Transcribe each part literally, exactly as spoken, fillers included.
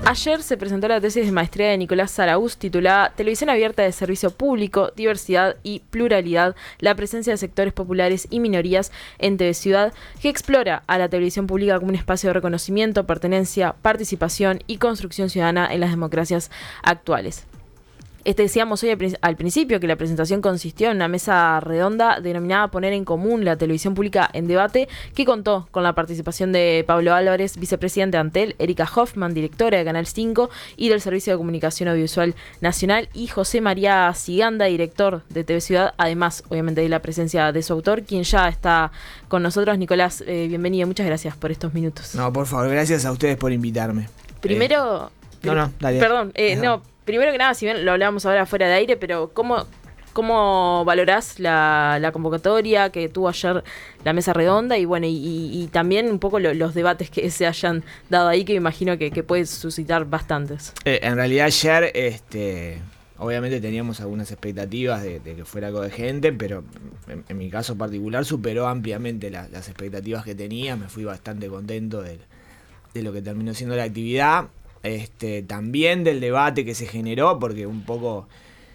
Ayer se presentó la tesis de maestría de Nicolás Zarauz titulada Televisión abierta de servicio público, diversidad y pluralidad, la presencia de sectores populares y minorías en T V Ciudad, que explora a la televisión pública como un espacio de reconocimiento, pertenencia, participación y construcción ciudadana en las democracias actuales. Este decíamos hoy al principio que la presentación consistió en una mesa redonda denominada Poner en Común la Televisión Pública en Debate, que contó con la participación de Pablo Álvarez, vicepresidente de Antel, Erika Hoffman, directora de Canal cinco y del Servicio de Comunicación Audiovisual Nacional, y José María Siganda, director de T V Ciudad, además obviamente de la presencia de su autor, quien ya está con nosotros. Nicolás, eh, bienvenido, muchas gracias por estos minutos. No, por favor, gracias a ustedes por invitarme. Primero... Eh, no, no, dale. Perdón, eh, no... Primero que nada, si bien lo hablábamos ahora fuera de aire, pero ¿cómo, cómo valorás la, la convocatoria que tuvo ayer la mesa redonda y bueno y, y también un poco lo, los debates que se hayan dado ahí, que me imagino que, que puede suscitar bastantes? Eh, en realidad ayer, este, obviamente teníamos algunas expectativas de, de que fuera algo de gente, pero en, en mi caso particular superó ampliamente la, las expectativas que tenía. Me fui bastante contento de, de lo que terminó siendo la actividad. Este, también del debate que se generó, porque un poco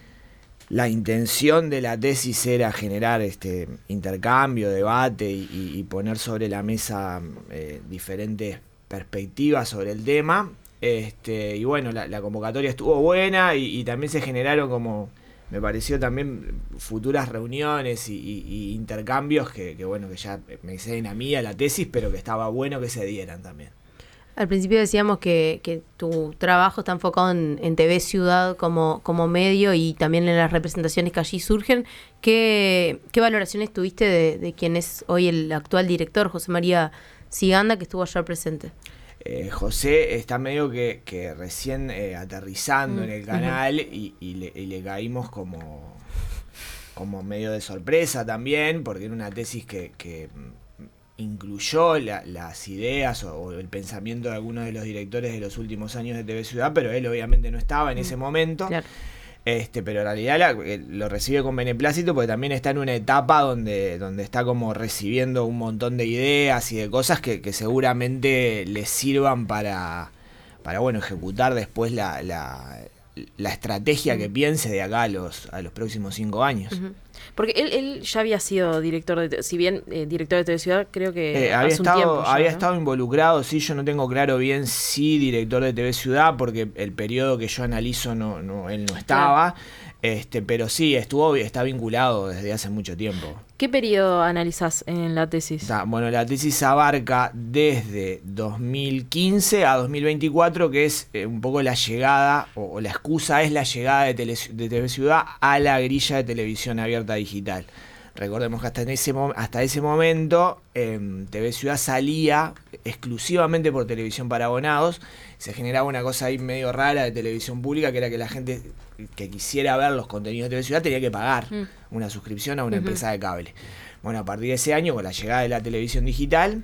la intención de la tesis era generar este intercambio, debate y, y poner sobre la mesa eh, diferentes perspectivas sobre el tema. Este, y bueno, la, la convocatoria estuvo buena y, y también se generaron, como me pareció, también futuras reuniones y, y, y intercambios que, que bueno, que ya me exceden a mí, a la tesis, pero que estaba bueno que se dieran también. Al principio decíamos que, que tu trabajo está enfocado en, en T V Ciudad como, como medio y también en las representaciones que allí surgen. ¿Qué, qué valoraciones tuviste de, de quien es hoy el actual director, José María Siganda, que estuvo ayer presente? Eh, José está medio que, que recién eh, aterrizando mm. en el canal uh-huh. y, y, le, y le caímos como, como medio de sorpresa también, porque era una tesis que... que incluyó la, las ideas o, o el pensamiento de algunos de los directores de los últimos años de T V Ciudad, pero él obviamente no estaba en ese momento. Claro. Este, pero en realidad la, lo recibe con beneplácito porque también está en una etapa donde, donde está como recibiendo un montón de ideas y de cosas que, que seguramente le sirvan para, para bueno, ejecutar después la, la, la estrategia que piense de acá a los, a los próximos cinco años. Uh-huh. Porque él, él ya había sido director, de, si bien eh, director de T V Ciudad, creo que eh, había hace estado, un tiempo ya, había ¿no? estado involucrado, sí, yo no tengo claro bien si director de T V Ciudad, porque el periodo que yo analizo no, no él no estaba, claro. este, pero sí, estuvo, está vinculado desde hace mucho tiempo. ¿Qué periodo analizás en la tesis? Da, bueno, la tesis abarca desde dos mil quince a dos mil veinticuatro, que es eh, un poco la llegada, o, o la excusa es la llegada de, tele, de T V Ciudad a la grilla de televisión abierta digital. Recordemos que hasta, en ese, hasta ese momento eh, T V Ciudad salía exclusivamente por televisión para abonados. Se generaba una cosa ahí medio rara de televisión pública, que era que la gente que quisiera ver los contenidos de T V Ciudad tenía que pagar mm. una suscripción a una uh-huh. empresa de cable. Bueno, a partir de ese año, con la llegada de la televisión digital,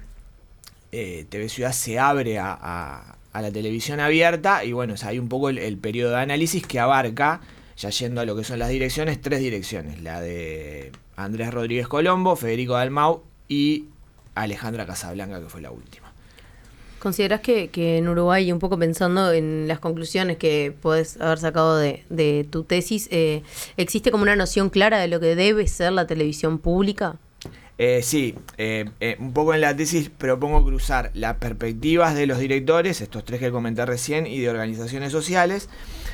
eh, T V Ciudad se abre a, a, a la televisión abierta y bueno, o sea, hay un poco el, el periodo de análisis que abarca, ya yendo a lo que son las direcciones, tres direcciones: la de Andrés Rodríguez Colombo, Federico Dalmau y Alejandra Casablanca, que fue la última. ¿Considerás que, que en Uruguay, un poco pensando en las conclusiones que podés haber sacado de, de tu tesis, eh, existe como una noción clara de lo que debe ser la televisión pública? Eh, sí, eh, eh, un poco en la tesis propongo cruzar las perspectivas de los directores, estos tres que comenté recién, y de organizaciones sociales,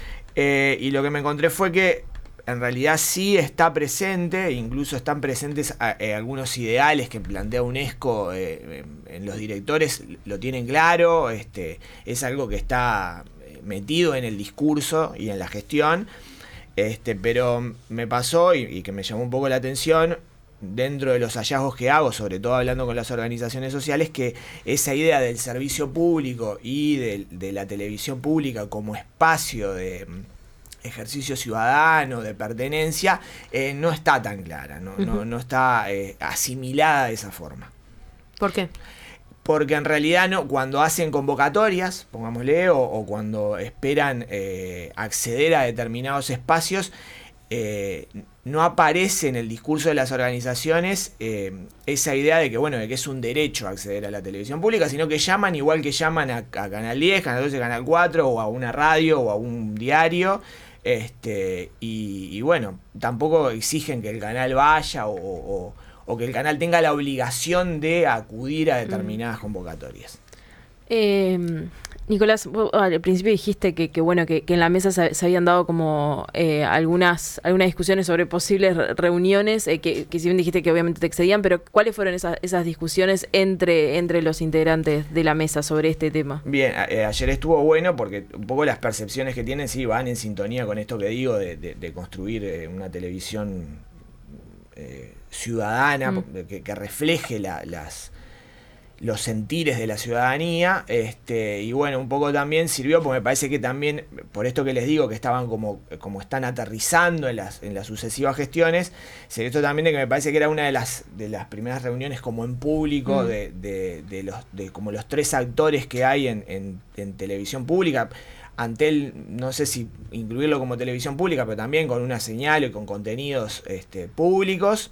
eh, y lo que me encontré fue que en realidad sí está presente, incluso están presentes eh, algunos ideales que plantea UNESCO eh, en los directores, lo tienen claro, este, es algo que está metido en el discurso y en la gestión, este, pero me pasó y, y que me llamó un poco la atención, dentro de los hallazgos que hago, sobre todo hablando con las organizaciones sociales, que esa idea del servicio público y de, de la televisión pública como espacio de ejercicio ciudadano, de pertenencia, eh, no está tan clara, no, uh-huh. no, no está eh, asimilada de esa forma. ¿Por qué? Porque en realidad no, cuando hacen convocatorias, pongámosle, o, o cuando esperan eh, acceder a determinados espacios, eh, no aparece en el discurso de las organizaciones eh, esa idea de que, bueno, de que es un derecho acceder a la televisión pública, sino que llaman igual que llaman a, a Canal diez, Canal doce, Canal cuatro, o a una radio, o a un diario, este, y, y bueno, tampoco exigen que el canal vaya o, o, o que el canal tenga la obligación de acudir a determinadas mm. convocatorias. Eh... Nicolás, vos al principio dijiste que, que bueno que, que en la mesa se, se habían dado como eh, algunas algunas discusiones sobre posibles reuniones, eh, que, que si bien dijiste que obviamente te excedían, pero ¿cuáles fueron esas, esas discusiones entre, entre los integrantes de la mesa sobre este tema? Bien, a, ayer estuvo bueno porque un poco las percepciones que tienen sí van en sintonía con esto que digo de, de, de construir eh, una televisión eh, ciudadana mm. que, que refleje la, las... los sentires de la ciudadanía, este, y bueno, un poco también sirvió, porque me parece que también, por esto que les digo, que estaban como, como están aterrizando en las, en las sucesivas gestiones, se esto también de que me parece que era una de las, de las primeras reuniones como en público, mm. de, de, de los, de como los tres actores que hay en, en, en televisión pública. Antel, no sé si incluirlo como televisión pública, pero también con una señal y con contenidos este, públicos,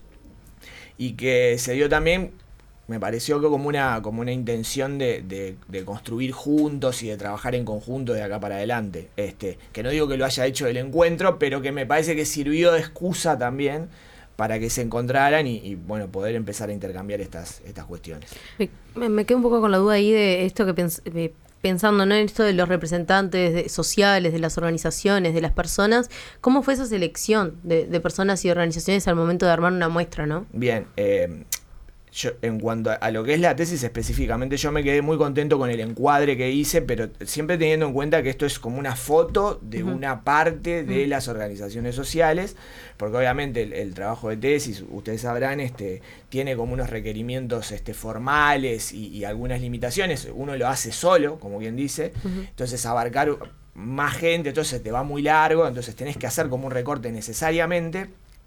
y que se dio también, me pareció que como una, como una intención de, de, de construir juntos y de trabajar en conjunto de acá para adelante. Este, que no digo que lo haya hecho el encuentro, pero que me parece que sirvió de excusa también para que se encontraran y, y bueno, poder empezar a intercambiar estas, estas cuestiones. Me, me quedo un poco con la duda ahí de esto que pens eh, pensando, ¿no?, en esto de los representantes de, sociales, de las organizaciones, de las personas. ¿Cómo fue esa selección de, de personas y organizaciones al momento de armar una muestra, no? Bien, eh, Yo, en cuanto a, a lo que es la tesis específicamente, yo me quedé muy contento con el encuadre que hice, pero siempre teniendo en cuenta que esto es como una foto de uh-huh. una parte de uh-huh. las organizaciones sociales, porque obviamente el, el trabajo de tesis, ustedes sabrán, este, tiene como unos requerimientos este, formales y, y algunas limitaciones. Uno lo hace solo, como bien dice, uh-huh. entonces abarcar más gente, entonces te va muy largo, entonces tenés que hacer como un recorte necesariamente,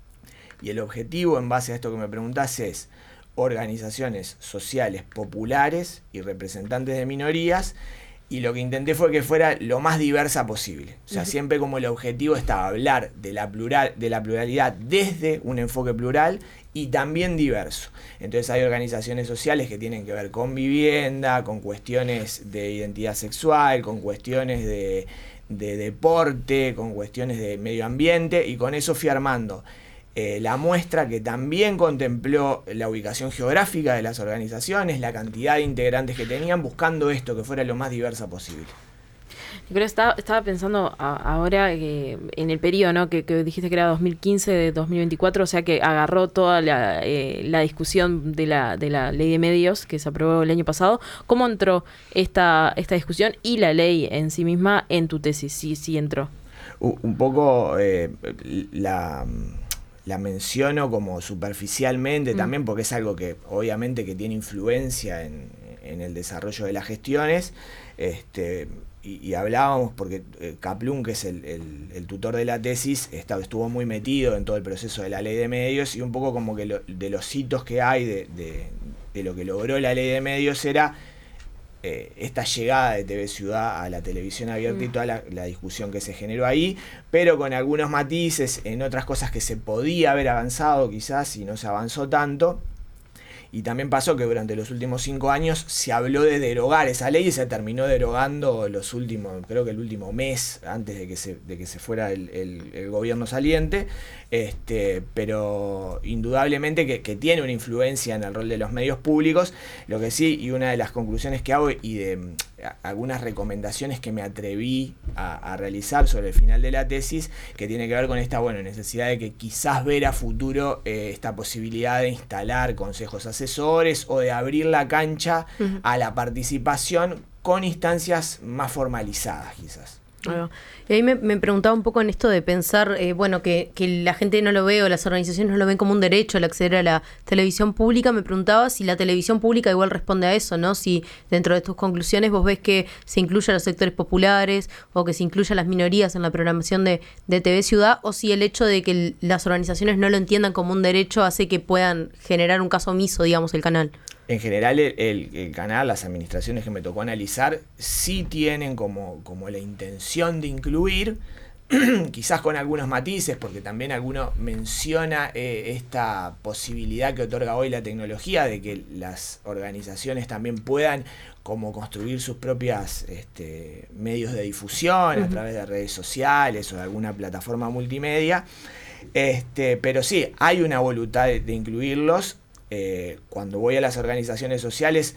y el objetivo, en base a esto que me preguntás, es organizaciones sociales populares y representantes de minorías, y lo que intenté fue que fuera lo más diversa posible. O sea, uh-huh. siempre como el objetivo estaba hablar de la plural, de la pluralidad desde un enfoque plural y también diverso. Entonces hay organizaciones sociales que tienen que ver con vivienda, con cuestiones de identidad sexual, con cuestiones de, de deporte, con cuestiones de medio ambiente, y con eso fui armando Eh, la muestra que también contempló la ubicación geográfica de las organizaciones, la cantidad de integrantes que tenían, buscando esto, que fuera lo más diversa posible. Pero estaba, estaba pensando a, ahora que en el periodo, ¿no?, que, que dijiste que era dos mil quince de dos mil veinticuatro, o sea que agarró toda la, eh, la discusión de la, de la ley de medios que se aprobó el año pasado. ¿Cómo entró esta, esta discusión y la ley en sí misma en tu tesis? Sí, sí entró. Uh, un poco eh, la... la menciono como superficialmente mm. también, porque es algo que obviamente que tiene influencia en, en el desarrollo de las gestiones, este, y, y hablábamos porque eh, Kaplun, que es el, el, el tutor de la tesis, está, estuvo muy metido en todo el proceso de la ley de medios, y un poco como que lo, de los hitos que hay de, de, de lo que logró la ley de medios era Eh, esta llegada de T V Ciudad a la televisión abierta mm. y toda la, la discusión que se generó ahí, pero con algunos matices en otras cosas que se podía haber avanzado quizás y no se avanzó tanto. Y también pasó que durante los últimos cinco años se habló de derogar esa ley y se terminó derogando los últimos, creo que el último mes antes de que se, de que se fuera el, el, el gobierno saliente, este, pero indudablemente que, que tiene una influencia en el rol de los medios públicos. Lo que sí, y una de las conclusiones que hago y de a, algunas recomendaciones que me atreví a, a realizar sobre el final de la tesis, que tiene que ver con esta bueno, necesidad de que quizás ver a futuro eh, esta posibilidad de instalar consejos asesores o de abrir la cancha uh-huh. a la participación con instancias más formalizadas quizás. Bueno, y ahí me, me preguntaba un poco en esto de pensar, eh, bueno, que, que la gente no lo ve o las organizaciones no lo ven como un derecho al acceder a la televisión pública. Me preguntaba si la televisión pública igual responde a eso, ¿no? Si dentro de tus conclusiones vos ves que se incluye a los sectores populares o que se incluye a las minorías en la programación de, de T V Ciudad, o si el hecho de que el, las organizaciones no lo entiendan como un derecho hace que puedan generar un caso omiso, digamos, el canal. En general el, el, el canal, las administraciones que me tocó analizar, sí tienen como, como la intención de incluir, quizás con algunos matices, porque también alguno menciona eh, esta posibilidad que otorga hoy la tecnología de que las organizaciones también puedan como construir sus propias este, medios de difusión uh-huh. a través de redes sociales o de alguna plataforma multimedia. Este, pero sí, hay una voluntad de, de incluirlos. Eh, cuando voy a las organizaciones sociales,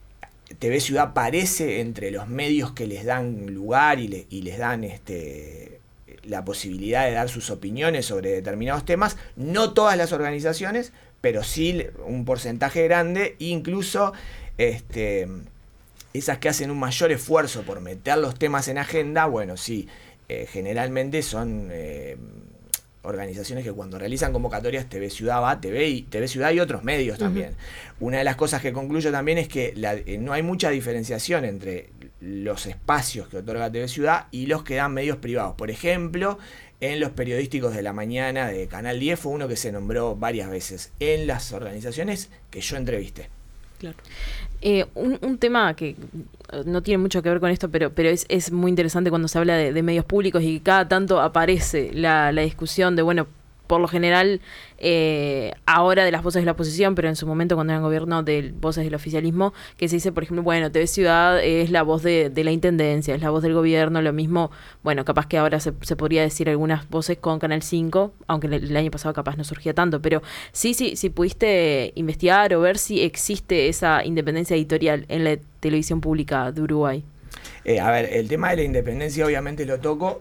T V Ciudad aparece entre los medios que les dan lugar y, le, y les dan este, la posibilidad de dar sus opiniones sobre determinados temas. No todas las organizaciones, pero sí un porcentaje grande, incluso este, esas que hacen un mayor esfuerzo por meter los temas en agenda, bueno, sí, eh, generalmente son eh, organizaciones que cuando realizan convocatorias T V Ciudad va, T V y T V Ciudad y otros medios también. Uh-huh. Una de las cosas que concluyo también es que la, eh, no hay mucha diferenciación entre los espacios que otorga T V Ciudad y los que dan medios privados. Por ejemplo, en los periodísticos de la mañana de Canal diez fue uno que se nombró varias veces en las organizaciones que yo entrevisté. Claro. Eh, un, un tema que no tiene mucho que ver con esto, pero, pero es, es muy interesante cuando se habla de, de medios públicos y cada tanto aparece la, la discusión de, bueno, por lo general, eh, ahora de las voces de la oposición, pero en su momento cuando eran gobierno de voces del oficialismo, que se dice, por ejemplo, bueno, T V Ciudad es la voz de, de la intendencia, es la voz del gobierno, lo mismo, bueno, capaz que ahora se, se podría decir algunas voces con Canal cinco, aunque el, el año pasado capaz no surgía tanto, pero sí, sí, si pudiste investigar o ver si existe esa independencia editorial en la televisión pública de Uruguay. Eh, a ver, el tema de la independencia obviamente lo toco.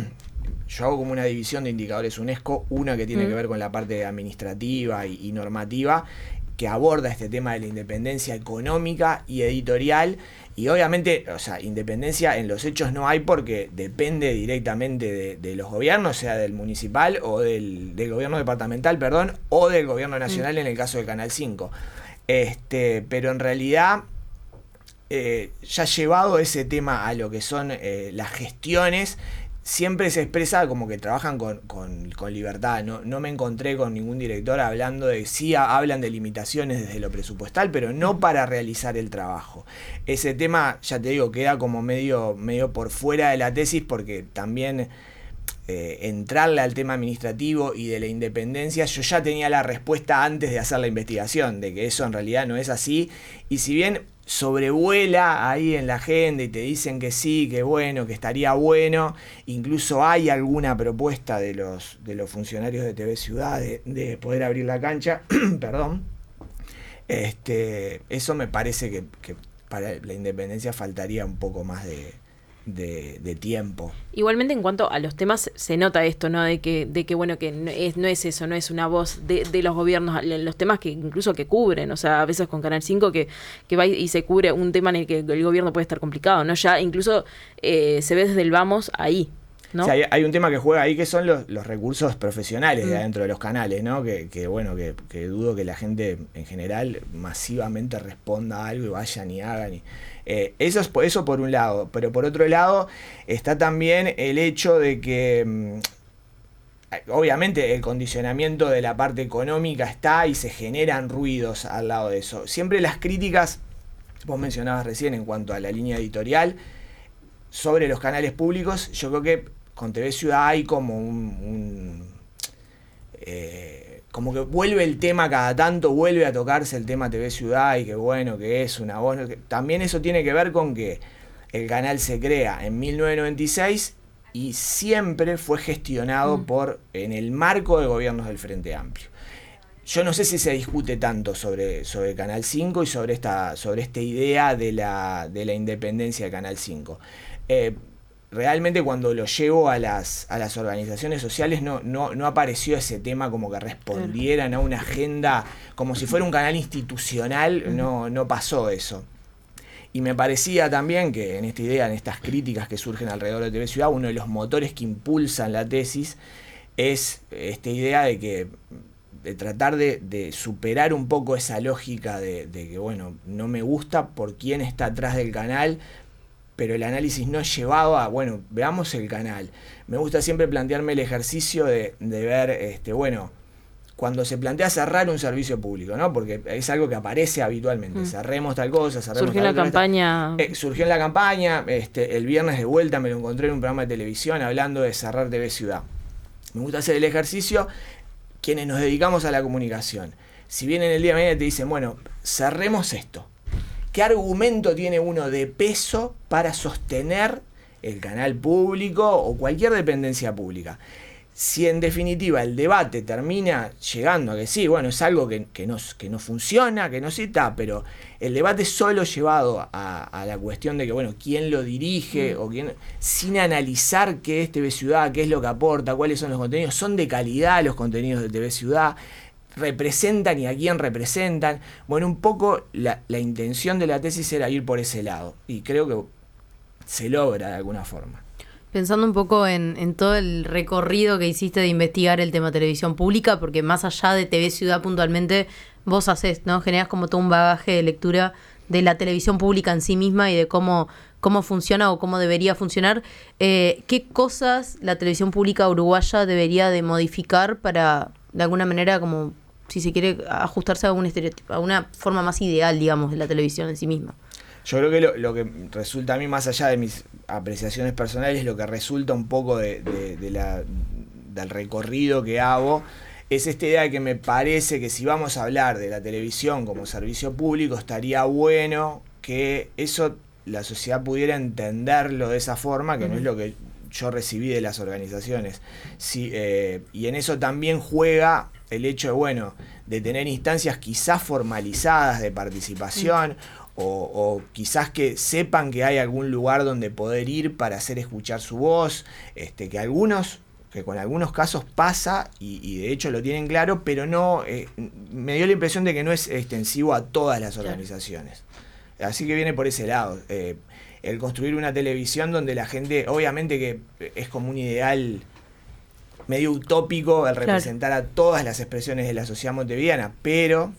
Yo hago como una división de indicadores UNESCO, una que tiene mm. que ver con la parte administrativa y, y normativa, que aborda este tema de la independencia económica y editorial, y obviamente, o sea, independencia en los hechos no hay porque depende directamente de, de los gobiernos, sea del municipal o del, del gobierno departamental, perdón, o del gobierno nacional mm. en el caso de Canal cinco. Este, pero en realidad, eh, ya llevado ese tema a lo que son eh, las gestiones, siempre se expresa como que trabajan con, con, con libertad. No, no me encontré con ningún director hablando de, sí hablan de limitaciones desde lo presupuestal, pero no para realizar el trabajo. Ese tema, ya te digo, queda como medio, medio por fuera de la tesis, porque también eh, entrarle al tema administrativo y de la independencia, yo ya tenía la respuesta antes de hacer la investigación, de que eso en realidad no es así. Y si bien sobrevuela ahí en la agenda y te dicen que sí, que bueno, que estaría bueno, incluso hay alguna propuesta de los, de los funcionarios de T V Ciudad de, de poder abrir la cancha, perdón, este, eso me parece que, que para la independencia faltaría un poco más de, de, de tiempo. Igualmente, en cuanto a los temas, se nota esto, ¿no? De que, de que bueno, que no es, no es eso, no es una voz de, de los gobiernos, los temas que incluso que cubren, o sea, a veces con Canal cinco que, que va y se cubre un tema en el que el gobierno puede estar complicado, ¿no? Ya incluso eh, se ve desde el vamos ahí, ¿no? O sea, hay, hay un tema que juega ahí que son los, los recursos profesionales mm. de adentro de los canales, ¿no? Que, que bueno, que, que dudo que la gente en general masivamente responda a algo y vayan y hagan y... Eh, eso, es, eso por un lado, pero por otro lado está también el hecho de que mmm, obviamente el condicionamiento de la parte económica está y se generan ruidos al lado de eso. Siempre las críticas, vos mencionabas recién en cuanto a la línea editorial, sobre los canales públicos, yo creo que con T V Ciudad hay como un... un eh, como que vuelve el tema cada tanto, vuelve a tocarse el tema T V Ciudad y que bueno, que es una voz. También eso tiene que ver con que el canal se crea en mil novecientos noventa y seis y siempre fue gestionado mm. por en el marco de gobiernos del Frente Amplio. Yo no sé si se discute tanto sobre, sobre Canal cinco y sobre esta, sobre esta idea de la, de la independencia de Canal cinco. Eh, Realmente cuando lo llevo a las, a las organizaciones sociales no, no, no apareció ese tema como que respondieran a una agenda como si fuera un canal institucional, no, no pasó eso. Y me parecía también que en esta idea, en estas críticas que surgen alrededor de T V Ciudad, uno de los motores que impulsan la tesis es esta idea de que de tratar de, de superar un poco esa lógica de, de que bueno, no me gusta por quién está atrás del canal, pero el análisis no es llevado a, bueno, veamos el canal. Me gusta siempre plantearme el ejercicio de, de ver, este, bueno, cuando se plantea cerrar un servicio público, ¿no? Porque es algo que aparece habitualmente. Mm. Cerremos tal cosa, cerremos surgió tal en la otra. campaña. Eh, surgió en la campaña. Este, el viernes de vuelta me lo encontré en un programa de televisión hablando de cerrar T V Ciudad. Me gusta hacer el ejercicio. Quienes nos dedicamos a la comunicación. Si bien en el día de mañana te dicen, bueno, cerremos esto. ¿Qué argumento tiene uno de peso para sostener el canal público o cualquier dependencia pública? Si en definitiva el debate termina llegando a que sí, bueno, es algo que, que, no, que no funciona, que no se está, pero el debate solo llevado a, a la cuestión de que, bueno, quién lo dirige, mm. o quién, sin analizar qué es T V Ciudad, qué es lo que aporta, cuáles son los contenidos, son de calidad los contenidos de T V Ciudad, representan y a quién representan. Bueno, un poco la, la intención de la tesis era ir por ese lado, y creo que se logra de alguna forma. Pensando un poco en, en todo el recorrido que hiciste de investigar el tema televisión pública, porque más allá de T V Ciudad puntualmente, vos hacés, ¿no? Generás como todo un bagaje de lectura de la televisión pública en sí misma y de cómo, cómo funciona o cómo debería funcionar. Eh, ¿Qué cosas la televisión pública uruguaya debería de modificar para, de alguna manera, como si se quiere, ajustarse a algún estereotipo, a una forma más ideal, digamos, de la televisión en sí misma? Yo creo que lo, lo que resulta a mí, más allá de mis apreciaciones personales, lo que resulta un poco de, de, de la, del recorrido que hago, es esta idea de que me parece que si vamos a hablar de la televisión como servicio público, estaría bueno que eso la sociedad pudiera entenderlo de esa forma, que uh-huh. no es lo que yo recibí de las organizaciones. Sí, eh, y en eso también juega el hecho de, bueno, de tener instancias quizás formalizadas de participación, uh-huh. O, o quizás que sepan que hay algún lugar donde poder ir para hacer escuchar su voz, este, que algunos, que con algunos casos pasa y, y de hecho lo tienen claro, pero no, eh, me dio la impresión de que no es extensivo a todas las organizaciones. Así que viene por ese lado, eh, el construir una televisión donde la gente, obviamente que es como un ideal medio utópico el representar claro. a todas las expresiones de la sociedad montevideana, pero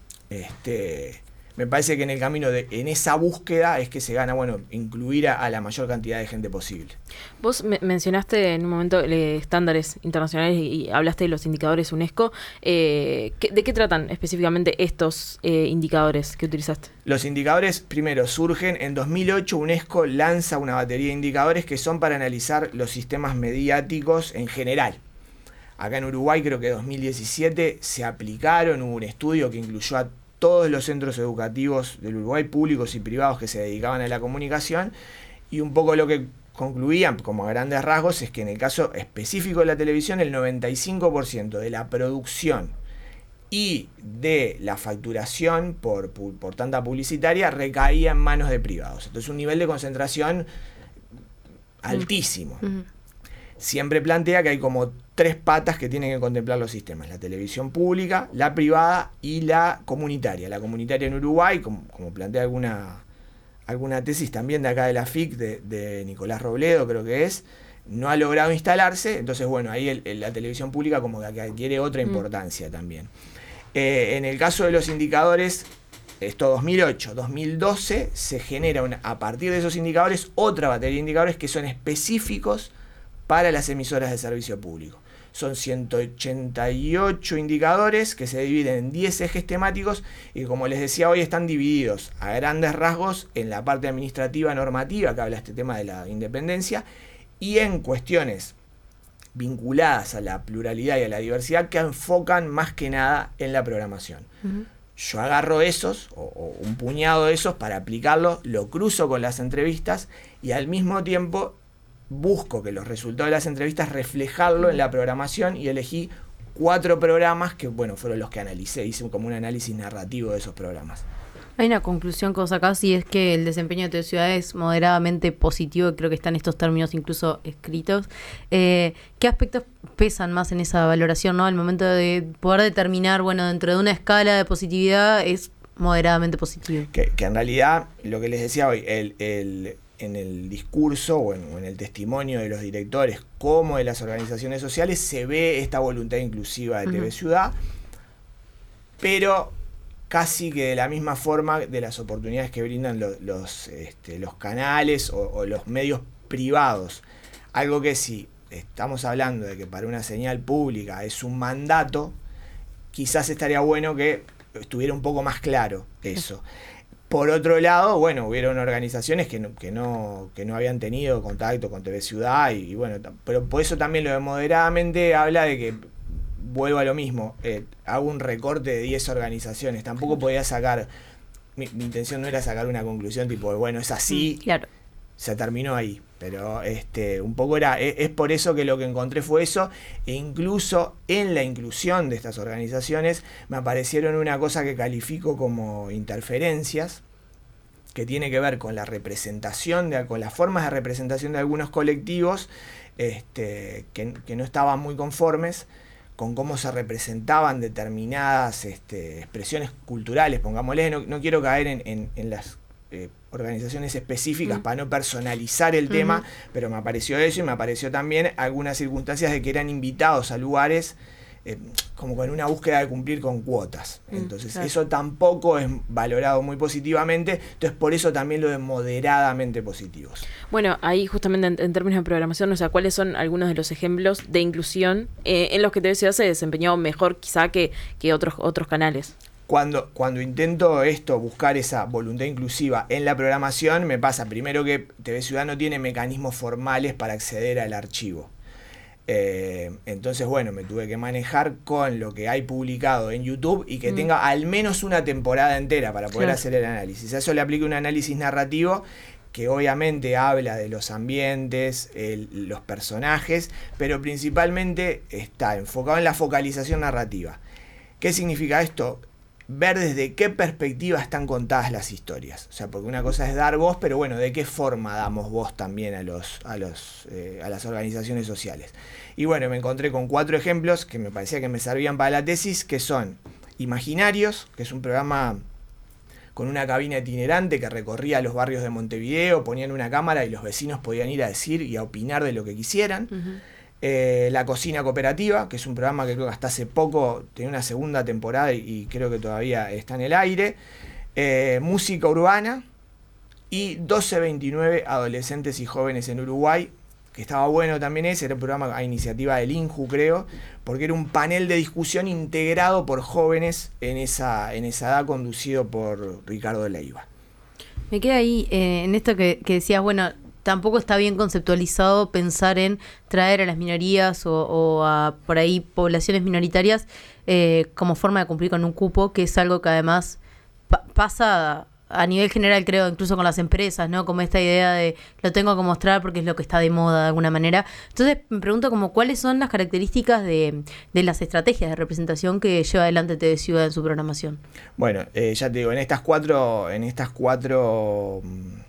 este me parece que en el camino, de, en esa búsqueda, es que se gana, bueno, incluir a, a la mayor cantidad de gente posible. Vos me mencionaste en un momento eh, estándares internacionales y, y hablaste de los indicadores UNESCO. Eh, ¿qué, ¿De qué tratan específicamente estos eh, indicadores que utilizaste? Los indicadores, primero, surgen en dos mil ocho, UNESCO lanza una batería de indicadores que son para analizar los sistemas mediáticos en general. Acá en Uruguay, creo que en dos mil diecisiete, se aplicaron, hubo un estudio que incluyó a todos los centros educativos del Uruguay, públicos y privados, que se dedicaban a la comunicación, y un poco lo que concluían, como a grandes rasgos, es que en el caso específico de la televisión, el noventa y cinco por ciento de la producción y de la facturación por, por, por tanta publicitaria recaía en manos de privados. Entonces, un nivel de concentración altísimo. Uh-huh. Siempre plantea que hay como tres patas que tienen que contemplar los sistemas: la televisión pública, la privada y la comunitaria. La comunitaria en Uruguay, como, como plantea alguna, alguna tesis también de acá de la F I C, de, de Nicolás Robledo, creo que es, no ha logrado instalarse. Entonces, bueno, ahí el, el, la televisión pública como que adquiere otra importancia mm. también. Eh, en el caso de los indicadores, esto dos mil ocho, dos mil doce, se genera una, a partir de esos indicadores otra batería de indicadores que son específicos para las emisoras de servicio público. Son ciento ochenta y ocho indicadores que se dividen en diez ejes temáticos y, como les decía hoy, están divididos a grandes rasgos en la parte administrativa normativa, que habla este tema de la independencia, y en cuestiones vinculadas a la pluralidad y a la diversidad, que enfocan más que nada en la programación. Uh-huh. Yo agarro esos, o, o un puñado de esos, para aplicarlos, lo cruzo con las entrevistas y al mismo tiempo busco que los resultados de las entrevistas reflejarlo en la programación, y elegí cuatro programas que, bueno, fueron los que analicé, hice como un análisis narrativo de esos programas. Hay una conclusión que vos sacás, y es que el desempeño de T V Ciudad es moderadamente positivo, creo que están estos términos incluso escritos. Eh, ¿Qué aspectos pesan más en esa valoración, ¿no? Al momento de poder determinar, bueno, dentro de una escala de positividad es moderadamente positivo. Que, que en realidad, lo que les decía hoy, el... el en el discurso o en, o en el testimonio de los directores como de las organizaciones sociales se ve esta voluntad inclusiva de uh-huh. T V Ciudad, pero casi que de la misma forma de las oportunidades que brindan los, los, este, los canales o, o los medios privados. Algo que si estamos hablando de que para una señal pública es un mandato, quizás estaría bueno que estuviera un poco más claro eso. Por otro lado, bueno, hubieron organizaciones que no, que no, que no habían tenido contacto con T V Ciudad, y, y bueno, pero por eso también lo de moderadamente habla de que, vuelvo a lo mismo, eh, hago un recorte de diez organizaciones, tampoco podía sacar, mi, mi intención no era sacar una conclusión tipo, bueno, es así, claro. Se terminó ahí, pero este un poco era, es, es por eso que lo que encontré fue eso, e incluso en la inclusión de estas organizaciones me aparecieron una cosa que califico como interferencias, que tiene que ver con la representación, de, con las formas de representación de algunos colectivos este, que, que no estaban muy conformes con cómo se representaban determinadas este, expresiones culturales, pongámosle, no, no quiero caer en, en, en las eh, organizaciones específicas, mm. para no personalizar el mm-hmm. tema, pero me apareció eso, y me apareció también algunas circunstancias de que eran invitados a lugares eh, como con una búsqueda de cumplir con cuotas. Mm, entonces claro. Eso tampoco es valorado muy positivamente, entonces por eso también lo de moderadamente positivos. Bueno, ahí justamente en, en términos de programación, o sea, ¿cuáles son algunos de los ejemplos de inclusión eh, en los que T V Ciudad se desempeñó mejor quizá que, que otros, otros canales? Cuando, cuando intento esto, buscar esa voluntad inclusiva en la programación, me pasa primero que T V Ciudad no tiene mecanismos formales para acceder al archivo. Eh, entonces, bueno, me tuve que manejar con lo que hay publicado en YouTube y que mm. tenga al menos una temporada entera para poder claro. hacer el análisis. A eso le aplico un análisis narrativo que obviamente habla de los ambientes, el, los personajes, pero principalmente está enfocado en la focalización narrativa. ¿Qué significa esto? Ver desde qué perspectiva están contadas las historias. O sea, porque una cosa es dar voz, pero bueno, ¿de qué forma damos voz también a, los, a, los, eh, a las organizaciones sociales? Y bueno, me encontré con cuatro ejemplos que me parecía que me servían para la tesis, que son Imaginarios, que es un programa con una cabina itinerante que recorría los barrios de Montevideo, ponían una cámara y los vecinos podían ir a decir y a opinar de lo que quisieran. Uh-huh. Eh, La Cocina Cooperativa, que es un programa que creo que hasta hace poco tenía una segunda temporada y, y creo que todavía está en el aire. Eh, Música Urbana y doce veintinueve Adolescentes y Jóvenes en Uruguay, que estaba bueno también ese, era un programa a iniciativa del INJU, creo, porque era un panel de discusión integrado por jóvenes en esa, en esa edad, conducido por Ricardo Leiva. Me queda ahí eh, en esto que, que decías, bueno, tampoco está bien conceptualizado pensar en traer a las minorías o, o a por ahí poblaciones minoritarias eh, como forma de cumplir con un cupo, que es algo que además pa- pasa a nivel general, creo, incluso con las empresas, ¿no? Como esta idea de lo tengo que mostrar porque es lo que está de moda de alguna manera. Entonces me pregunto como cuáles son las características de, de las estrategias de representación que lleva adelante T V Ciudad en su programación. Bueno, eh, ya te digo, en estas cuatro, en estas cuatro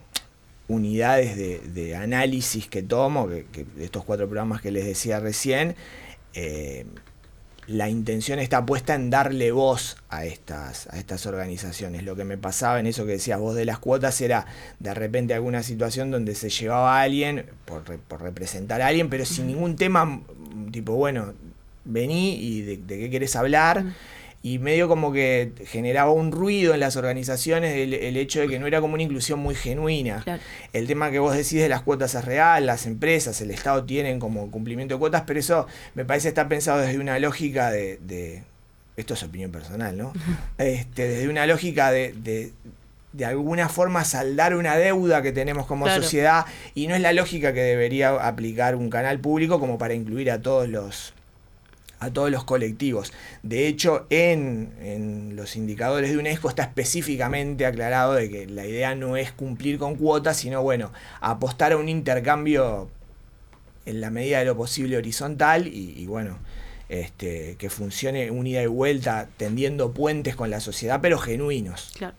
unidades de, de análisis que tomo, que, que de estos cuatro programas que les decía recién, eh, la intención está puesta en darle voz a estas, a estas organizaciones. Lo que me pasaba en eso que decías vos de las cuotas era de repente alguna situación donde se llevaba a alguien por, por representar a alguien, pero sin ningún tema, tipo, bueno, vení y de, de qué querés hablar. Y medio como que generaba un ruido en las organizaciones el, el hecho de que no era como una inclusión muy genuina. Claro. El tema que vos decís de las cuotas es real, las empresas, el Estado tienen como cumplimiento de cuotas, pero eso me parece estar pensado desde una lógica de... de esto es opinión personal, ¿no? este, desde una lógica de... de de alguna forma saldar una deuda que tenemos como claro. sociedad, y no es la lógica que debería aplicar un canal público como para incluir a todos los a todos los colectivos. De hecho, en, en los indicadores de UNESCO está específicamente aclarado de que la idea no es cumplir con cuotas, sino, bueno, apostar a un intercambio en la medida de lo posible horizontal y, y bueno, este, que funcione un ida y vuelta tendiendo puentes con la sociedad, pero genuinos. Claro.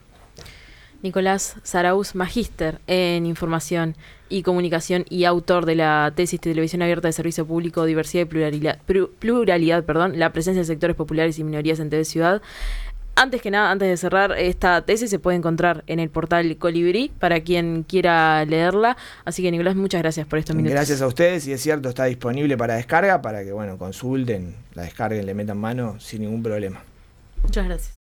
Nicolás Zarauz, magíster en Información y Comunicación y autor de la tesis de Televisión Abierta de Servicio Público, Diversidad y Pluralidad, pluralidad perdón, la presencia de sectores populares y minorías en T V Ciudad. Antes que nada, antes de cerrar, esta tesis se puede encontrar en el portal Colibrí para quien quiera leerla. Así que, Nicolás, muchas gracias por estos minutos. Gracias a ustedes, y es cierto, está disponible para descarga, para que, bueno, consulten, la descarguen, le metan mano sin ningún problema. Muchas gracias.